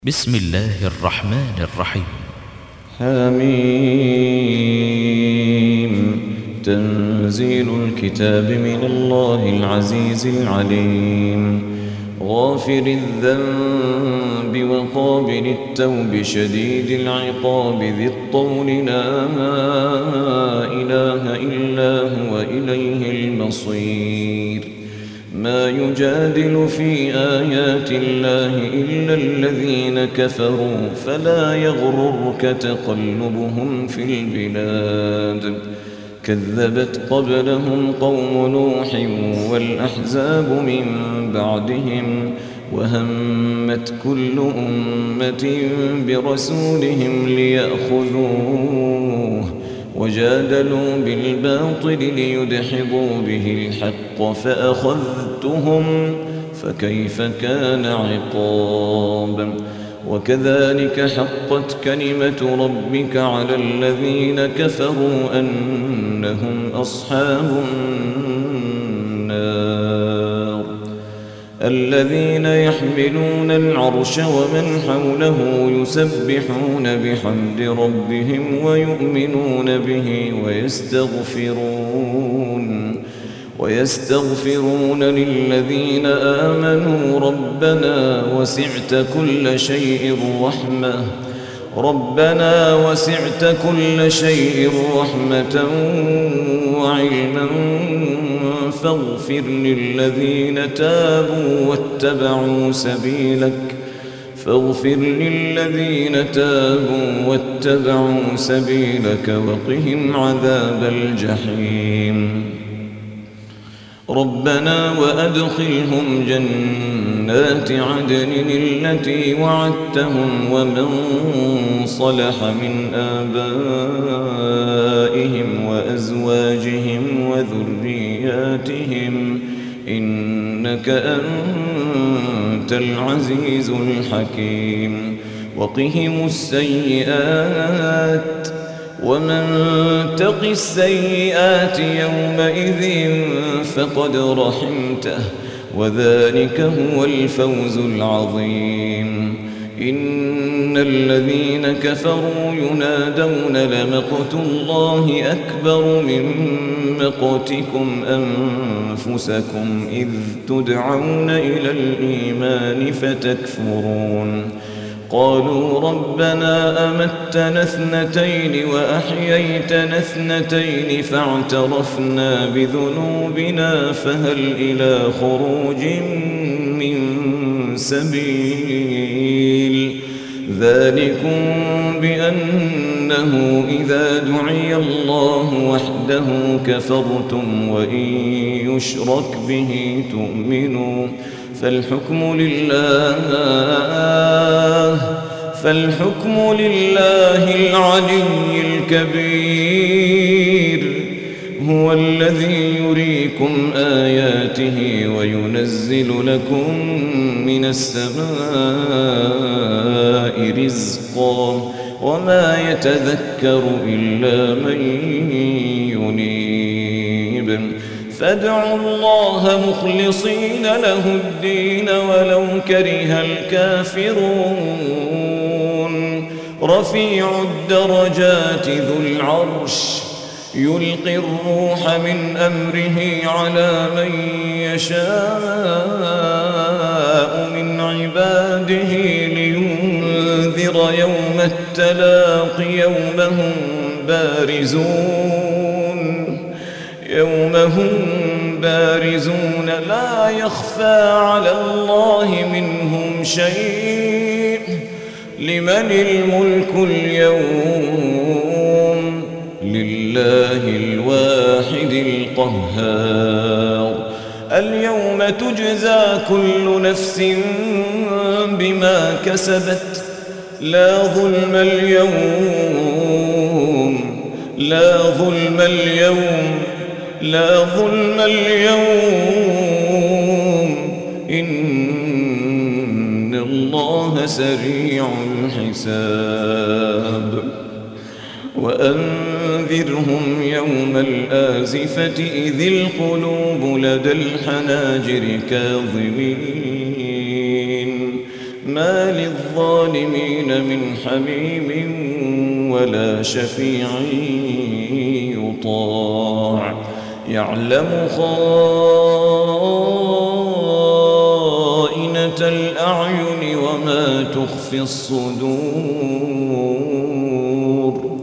بسم الله الرحمن الرحيم. حميم. تنزيل الكتاب من الله العزيز العليم. غافر الذنب وقابل التوب شديد العقاب ذي الطول لا إله إلا هو إليه المصير. ما يجادل في آيات الله إلا الذين كفروا فلا يغررك تقلبهم في البلاد. كذبت قبلهم قوم نوح والأحزاب من بعدهم وهمت كل أمة برسولهم ليأخذوه وجادلوا بالباطل ليدحضوا به الحق فأخذتهم فكيف كان عقاب. وكذلك حقت كلمة ربك على الذين كفروا أنهم أصحاب النار. الذين يحملون العرش ومن حوله يسبحون بحمد ربهم ويؤمنون به ويستغفرون للذين آمنوا ربنا وسعت كل شيء رحمة وعلما فاغفر للذين تابوا واتبعوا سبيلك وقهم عذاب الجحيم. ربنا وأدخلهم جنات عدن التي وعدتهم ومن صلح من آبائهم وأزواجهم وذرياتهم إنك أنت العزيز الحكيم. وقهم السيئات ومن تق السيئات يومئذ فقد رحمته وذلك هو الفوز العظيم. إن الذين كفروا ينادون لمقت الله أكبر من مقتكم أنفسكم إذ تدعون إلى الإيمان فتكفرون. قالوا ربنا أمتنا اثنتين وأحييتنا اثنتين فاعترفنا بذنوبنا فهل إلى خروج من سبيل. ذلكم بأنه إذا دعي الله وحده كفرتم وإن يشرك به تؤمنوا فالحكم لله العلي الكبير. هو الذي يريكم آياته وينزل لكم من السماء رزقا وما يتذكر إلا من ينيب. فادعوا الله مخلصين له الدين ولو كره الكافرون. رفيع الدرجات ذو العرش يلقي الروح من أمره على من يشاء من عباده لينذر يوم التلاق يوم هم بارزون لا يخفى على الله منهم شيء. لمن الملك اليوم؟ لله الواحد القهار. اليوم تجزى كل نفس بما كسبت لا ظلم اليوم إن الله سريع الحساب. وأنذرهم يوم الآزفة إذ القلوب لدى الحناجر كاظمين ما للظالمين من حميم ولا شفيع يطاع يعلم خائنة الأعين وما تخفي الصدور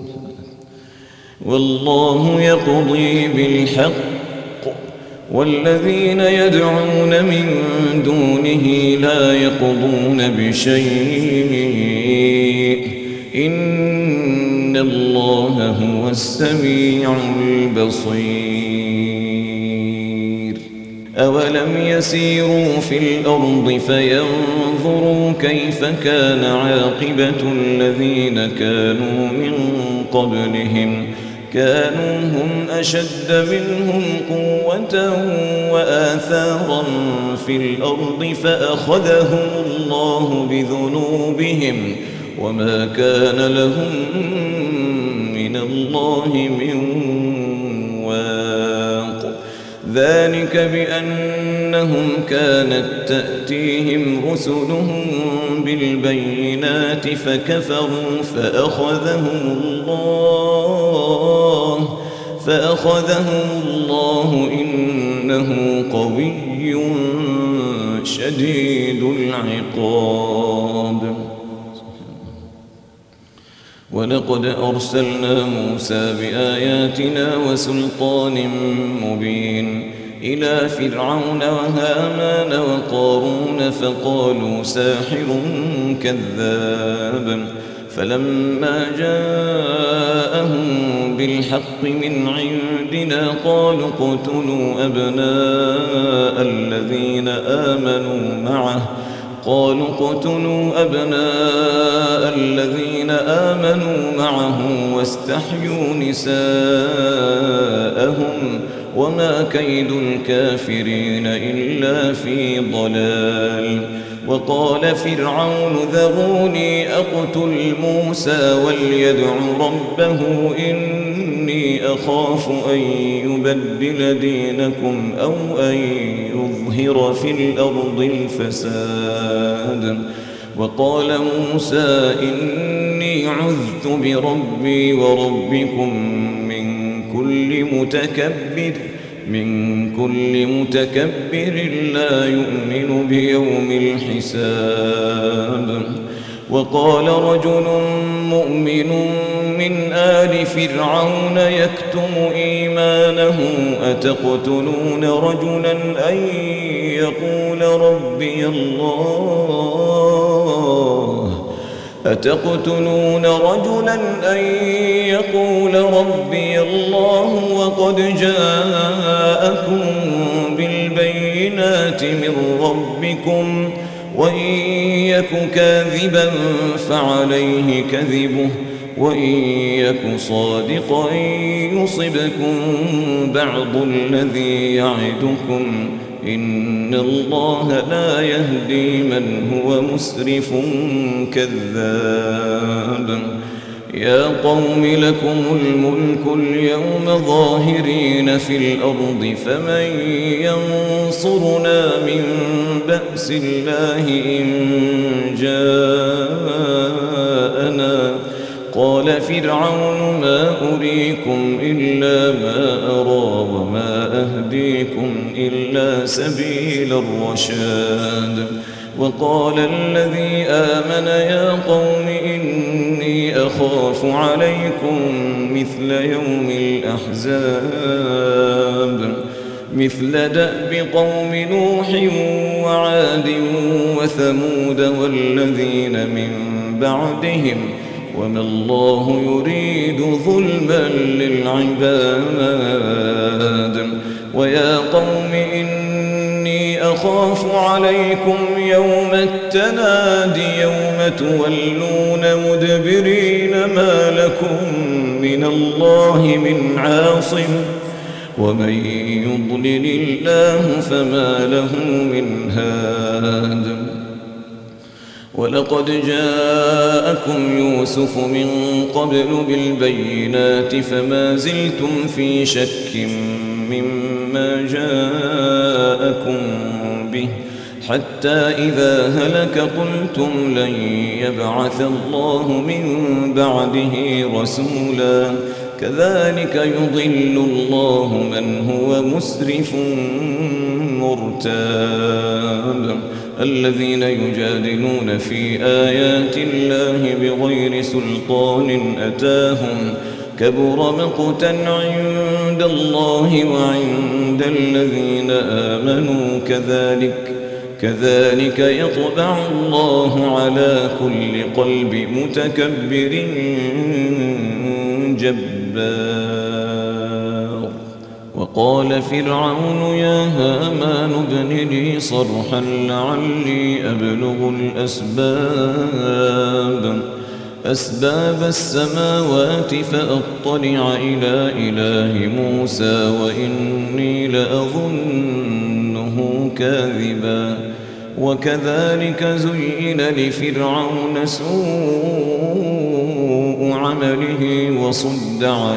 والله يقضي بالحق والذين يدعون من دونه لا يقضون بشيء إن الله هو السميع البصير أولم يسيروا في الأرض فينظروا كيف كان عاقبة الذين كانوا من قبلهم كانوا هم أشد منهم قوة وآثارا في الأرض فأخذهم الله بذنوبهم وما كان لهم من الله من واق ذلك بأنهم كانت تأتيهم رسلهم بالبينات فكفروا فأخذهم الله إنه قوي شديد العقاب ولقد أرسلنا موسى بآياتنا وسلطان مبين إلى فرعون وهامان وقارون فقالوا ساحر كذاب فلما جاءهم بالحق من عندنا قالوا اقتلوا أبناء الذين آمنوا معه واستحيوا نساءهم وما كيد الكافرين إلا في ضلال وقال فرعون ذروني أقتل موسى وليدع ربه إني أخاف أن يبدل دينكم أو أن يظهر في الأرض الفساد وقال موسى إني عذت بربي وربكم من كل متكبر لا يؤمن بيوم الحساب وقال رجل مؤمن من آل فرعون يكتم إيمانه أتقتلون رجلا أن يقول ربي الله وقد جاءكم بالبينات من ربكم وإن يك كاذبا فعليه كذبه وإن يك صادقا يصبكم بعض الذي يعدكم إن الله لا يهدي من هو مسرف كذاب يا قوم لكم الملك اليوم ظاهرين في الأرض فمن ينصرنا من بأس الله إن جاءنا قال فرعون ما أريكم إلا ما أرى وما أهديكم إلا سبيل الرشاد وقال الذي آمن يا قوم إني أخاف عليكم مثل يوم الأحزاب مثل دأب قوم نوح وعاد وثمود والذين من بعدهم وما الله يريد ظلما للعباد ويا قوم إني أخاف عليكم يوم التناد يوم تولون مدبرين ما لكم من الله من عاصم ومن يضلل الله فما له من هاد ولقد جاءكم يوسف من قبل بالبينات فما زلتم في شك مما جاءكم به حتى إذا هلك قلتم لن يبعث الله من بعده رسولا كذلك يضل الله من هو مسرف مرتاب الذين يجادلون في آيات الله بغير سلطان أتاهم كبر مقتا عند الله وعند الذين آمنوا كذلك يطبع الله على كل قلب متكبر جبار. وقال فرعون يا هامان ابن لي صرحا لعلي أبلغ أسباب السماوات فأطلع إلى إله موسى وإني لأظنه كاذبا وكذلك زين لفرعون سوء عمله وصد عن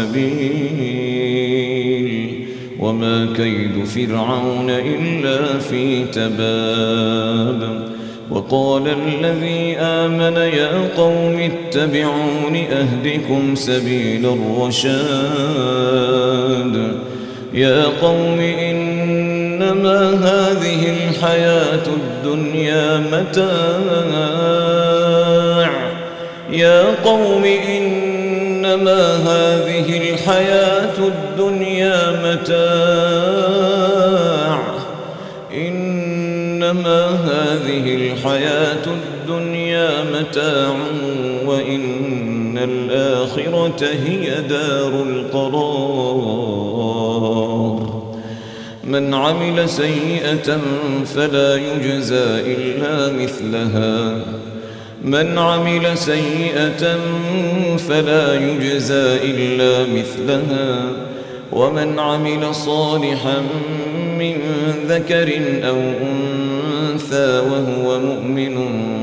السبيل وما كيد فرعون إلا في تباب. وقال الذي آمن يا قوم اتبعون أهدكم سبيل الرشاد يا قوم إنما هذه الحياة الدنيا متاع يا قوم إنما هذه الحياة الدنيا متاع إنما هذه الحياة الدنيا متاع وإن الآخرة هي دار القرار. من عمل سيئة فلا يجزى إلا مثلها من عمل سيئة فلا يجزى إلا مثلها ومن عمل صالحا من ذكر أو أنثى وهو مؤمن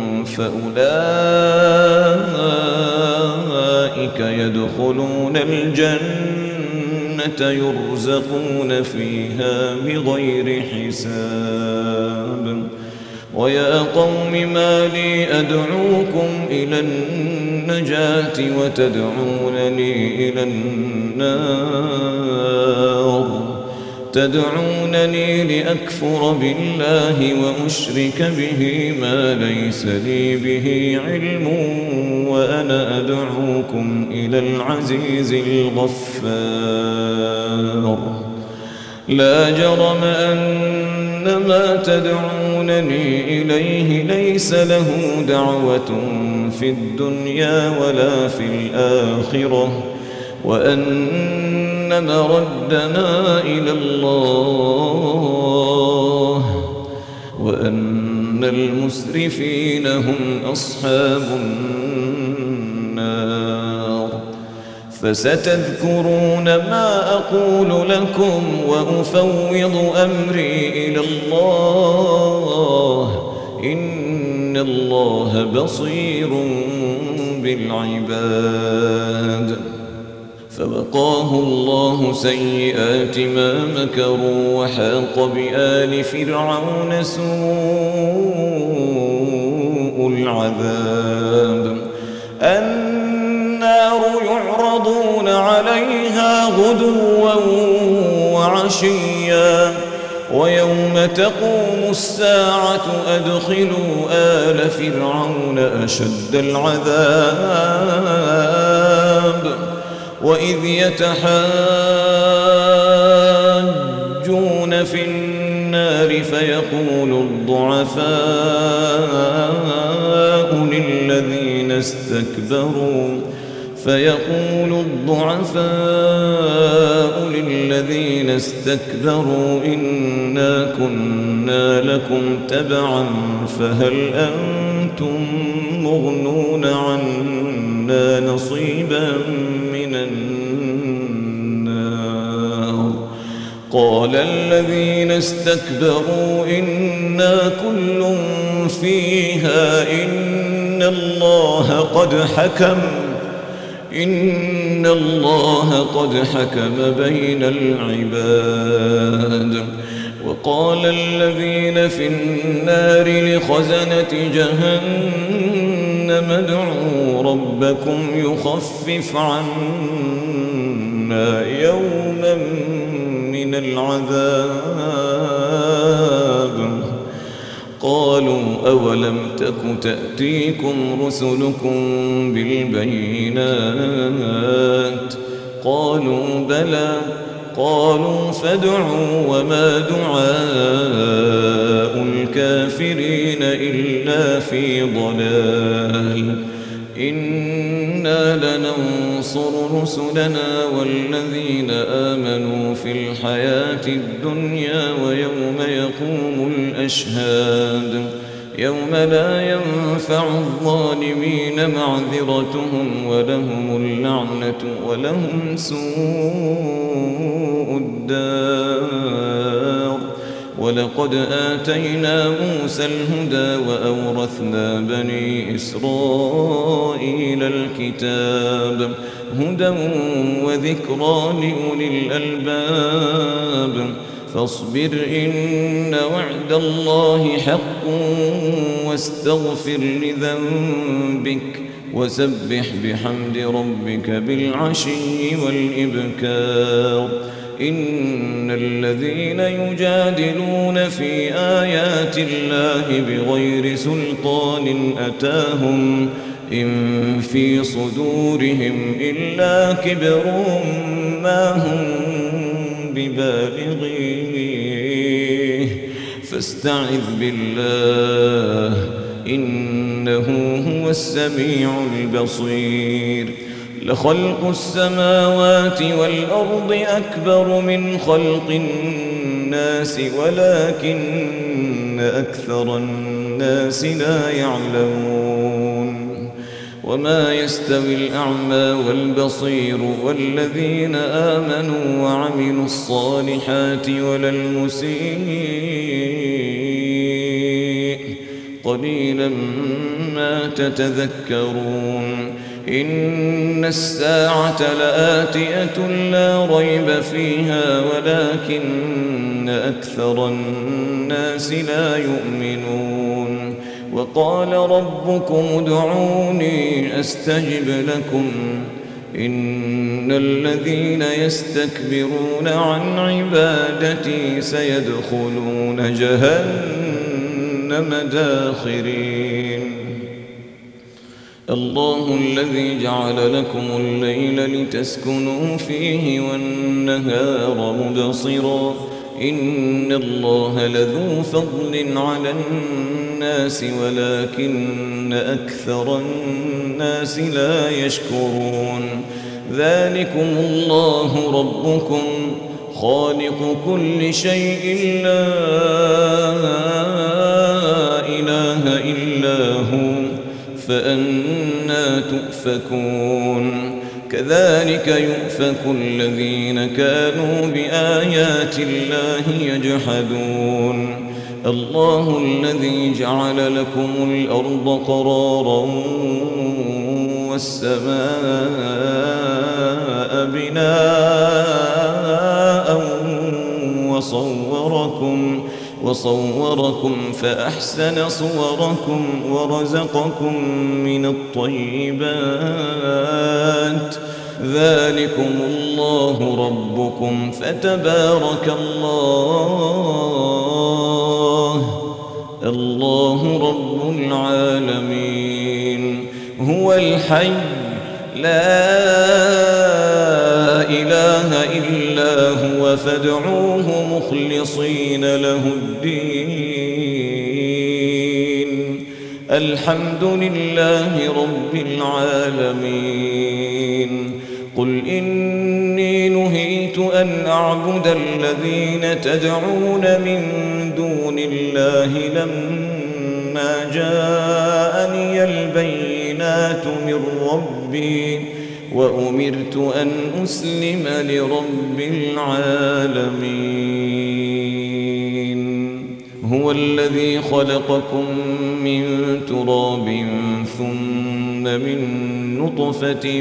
فأولئك يدخلون الجنة يرزقون فيها بغير حساب. ويا قوم ما لي أدعوكم إلى النجاة وتدعونني إلى النار تدعونني لأكفر بالله وأشرك به ما ليس لي به علم وأنا أدعوكم إلى العزيز الغفار. لا جرم أن ما تدعونني إليه ليس له دعوة في الدنيا ولا في الآخرة وأن مردنا إلى الله وأن المسرفين هم أصحاب النار. فستذكرون ما أقول لكم وأفوض أمري إلى الله إن الله بصير بالعباد. فوقاه الله سيئات ما مكروا وحاق بآل فرعون سوء العذاب. النار يعرضون عليها غدوا وعشيا ويوم تقوم الساعة أدخلوا آل فرعون أشد العذاب. وإذ يتحاجون في النار فيقول الضعفاء للذين استكبروا إنا كنا لكم تبعا فهل أنتم مغنون عنا نصيبا من النار. قال الذين استكبروا إنا كل فيها إن الله قد حكم بين العباد. وقال الذين في النار لخزنة جهنم ادعوا ربكم يخفف عنا يوما من العذاب قالوا أولم تك تأتيكم رسلكم بالبينات قالوا بلى قالوا فادعوا وما دعاء الكافرين إلا في ضلال إنا لننصر رسلنا والذين آمنوا في الحياة الدنيا ويوم يقوم الأشهاد يوم لا ينفع الظالمين معذرتهم ولهم اللعنة ولهم سوء الدار ولقد آتينا موسى الهدى وأورثنا بني إسرائيل الكتاب هدى وذكرى لأولي الألباب فاصبر إن وعد الله حق واستغفر لذنبك وسبح بحمد ربك بالعشي والإبكار إن الذين يجادلون في آيات الله بغير سلطان أتاهم إن في صدورهم إلا كبر ما هم ببالغيه فاستعذ بالله إنه هو السميع البصير لخلق السماوات والأرض أكبر من خلق الناس ولكن أكثر الناس لا يعلمون وما يستوي الأعمى والبصير والذين آمنوا وعملوا الصالحات ولا المسيء قليلا ما تتذكرون إن الساعة لآتية لا ريب فيها ولكن أكثر الناس لا يؤمنون وقال ربكم ادعوني أستجب لكم إن الذين يستكبرون عن عبادتي سيدخلون جهنم داخرين الله الذي جعل لكم الليل لتسكنوا فيه والنهار مبصرا إن الله لذو فضل على الناس ولكن أكثر الناس لا يشكرون ذلكم الله ربكم خالق كل شيء لا إله إلا هو فأنى تؤفكون كذلك يؤفك الذين كانوا بآيات الله يجحدون الله الذي جعل لكم الأرض قرارا والسماء بناء وصوركم فأحسن صوركم ورزقكم من الطيبات ذلكم الله ربكم فتبارك الله رب العالمين هو الحي لا إله إلا هو فادعوه مخلصين له الدين الحمد لله رب العالمين قل إني نهيت أن أعبد الذين تدعون من دون الله لما جاءني البينات من ربي وأمرت أن أسلم لرب العالمين هو الذي خلقكم من تراب ثم من نطفة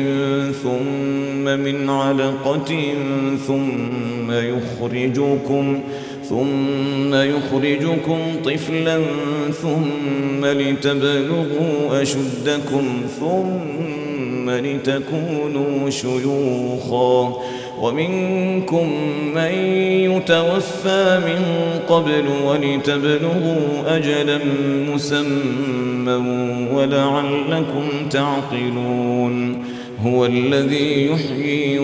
ثم من علقة ثم يخرجكم طفلا ثم لتبلغوا أشدكم ثم لتكونوا شيوخا ومنكم من يتوفى من قبل ولتبلغوا أجلا مسمى ولعلكم تعقلون هو الذي يحيي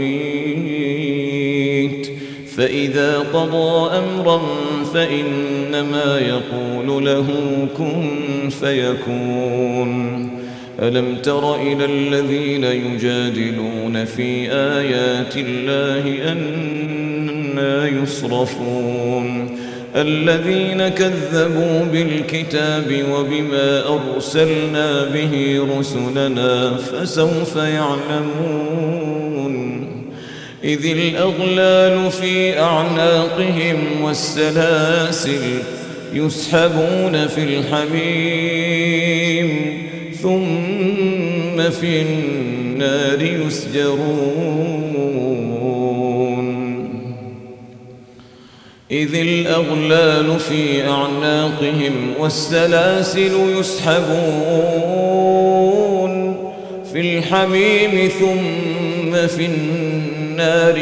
ويميت فإذا قضى أمرا فإنما يقول له كن فيكون ألم تر إلى الذين يجادلون في آيات الله أنى يصرفون الذين كذبوا بالكتاب وبما أرسلنا به رسلنا فسوف يعلمون إذ الأغلال في أعناقهم والسلاسل يسحبون في الحميم ثم في النار يسجرون إذ الأغلال في أعناقهم والسلاسل يسحبون في الحميم ثم في النار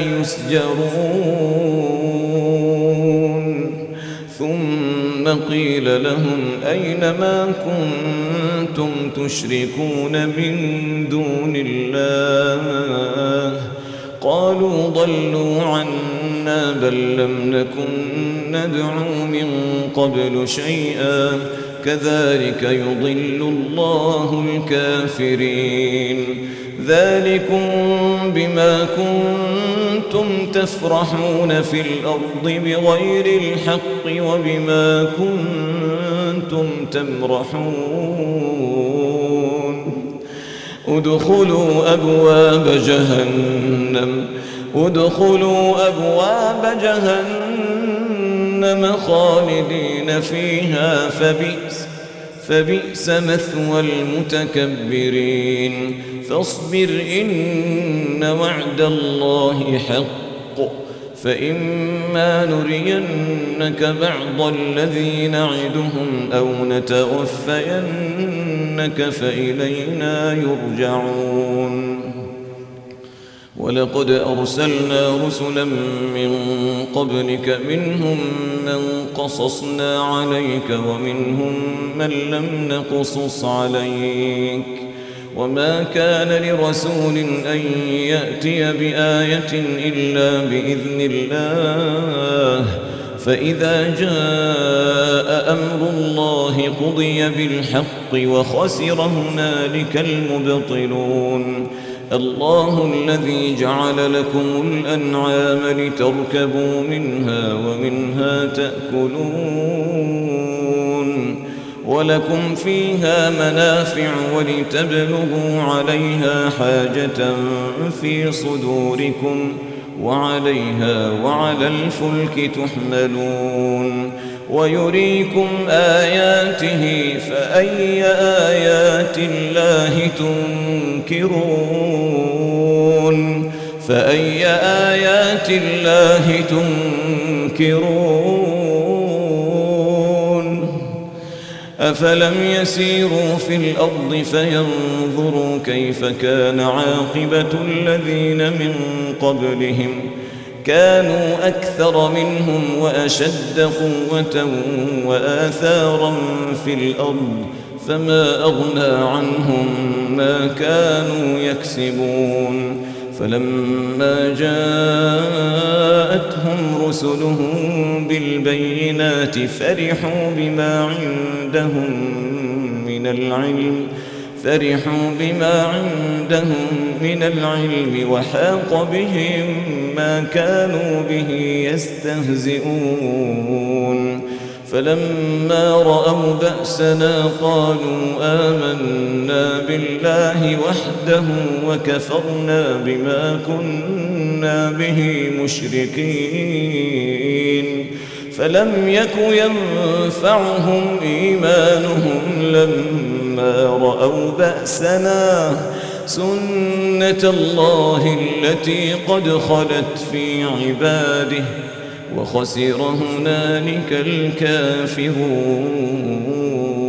يسجرون ثم قيل لهم أين ما كنتم تشركون من دون الله قالوا ضلوا عنا بل لم نكن ندعو من قبل شيئا كذلك يضل الله الكافرين ذلكم بما كنتم تفرحون في الأرض بغير الحق وبما كنتم تمرحون ادخلوا أبواب جهنم خالدين فيها فبئس مثوى المتكبرين فاصبر إن وعد الله حق فإما نرينك بعض الذي نعدهم أو نتوفينك فإلينا يرجعون ولقد أرسلنا رسلا من قبلك منهم من قصصنا عليك ومنهم من لم نقصص عليك وما كان لرسول أن يأتي بآية إلا بإذن الله فإذا جاء أمر الله قضي بالحق وخسر هنالك المبطلون الله الذي جعل لكم الأنعام لتركبوا منها ومنها تأكلون ولكم فيها منافع ولتبلغوا عليها حاجة في صدوركم وعليها وعلى الفلك تحملون ويريكم آياته فأي آيات الله تنكرون أفلم يسيروا في الأرض فينظروا كيف كان عاقبة الذين من قبلهم كانوا أكثر منهم وأشد قوة وآثارا في الأرض فما أغنى عنهم ما كانوا يكسبون فلما جاءتهم رسلهم بالبينات فرحوا بما عندهم من العلم وحاق بهم ما كانوا به يستهزئون فلما رأوا بأسنا قالوا آمنا بالله وحده وكفرنا بما كنا به مشركين فلم يك ينفعهم إيمانهم لما رأوا بأسنا سنة الله التي قد خلت في عباده وخسر هنالك الكافرون.